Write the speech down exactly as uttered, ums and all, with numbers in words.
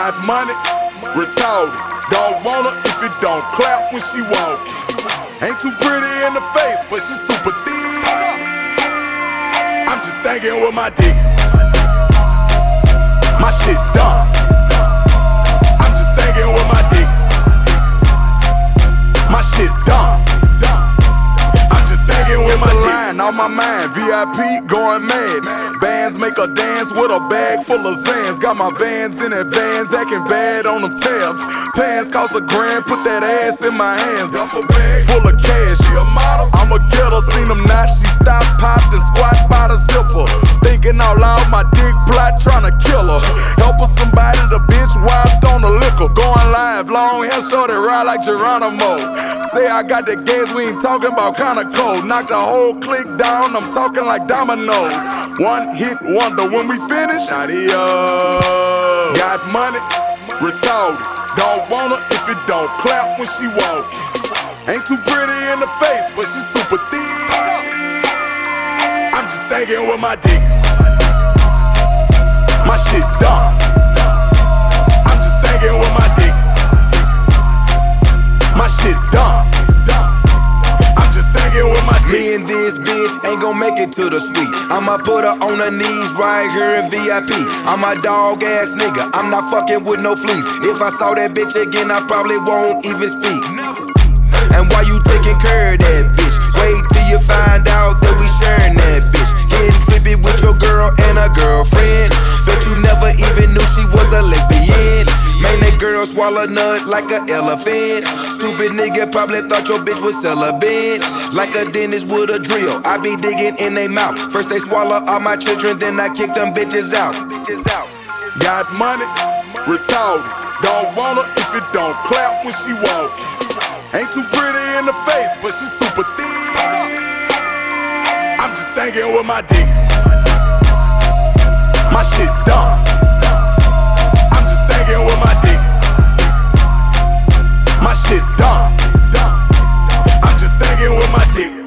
Got money, retarded. Don't want her if it don't clap when she walkin'. Ain't too pretty in the face, but she super thick. I'm just thinking with my dick. My shit dumb. I'm just thinking with my dick. My shit dumb. I'm just thinking with my line on my mind. V I P going mad. Bands make her dance with a bag full of Zans. Got my Vans in advance, acting bad on them tabs. Pants cost a grand, put that ass in my hands. Duffel bag full of cash, she a model. I'ma get her, seen them now. She stop, popped and squat by the zipper. Thinking out loud, my dick plot tryna kill her. Help her somebody, the bitch wiped on the liquor. Going live, long hair, shorty ride like Geronimo. Say I got the gas, we ain't talking about kinda cold. Knock the whole clique down, I'm talking like dominoes. One hit wonder, when we finish, adios. Got money, retarded. Don't want her if it don't clap when she walkin'. Ain't too pretty in the face, but she super thick. I'm just thinking with my dick. My shit dumb. I'm just thinking with my dick. My shit dumb. I'm just thinking with my dick. Me and this bitch ain't gon' make it to the suite. I'ma put her on her knees right here in V I P. I'm a dog ass nigga, I'm not fucking with no fleas. If I saw that bitch again, I probably won't even speak. And why you taking care of that bitch? Wait till you find out that we sharing that bitch. Getting trippy with your girl and a girlfriend. Bet you never even knew she was a lesbian. Man, that girl swallow nut like an elephant. Stupid nigga probably thought your bitch was celibate. Like a dentist with a drill, I be digging in they mouth. First they swallow all my children, then I kick them bitches out. Got money, retarded. Don't want her if it don't clap when she walkin'. Ain't too pretty in the face, but she super thick. I'm just thinking with my dick. My shit dumb. I'm just thinking with my dick. My shit dumb. I'm just thinking with my dick.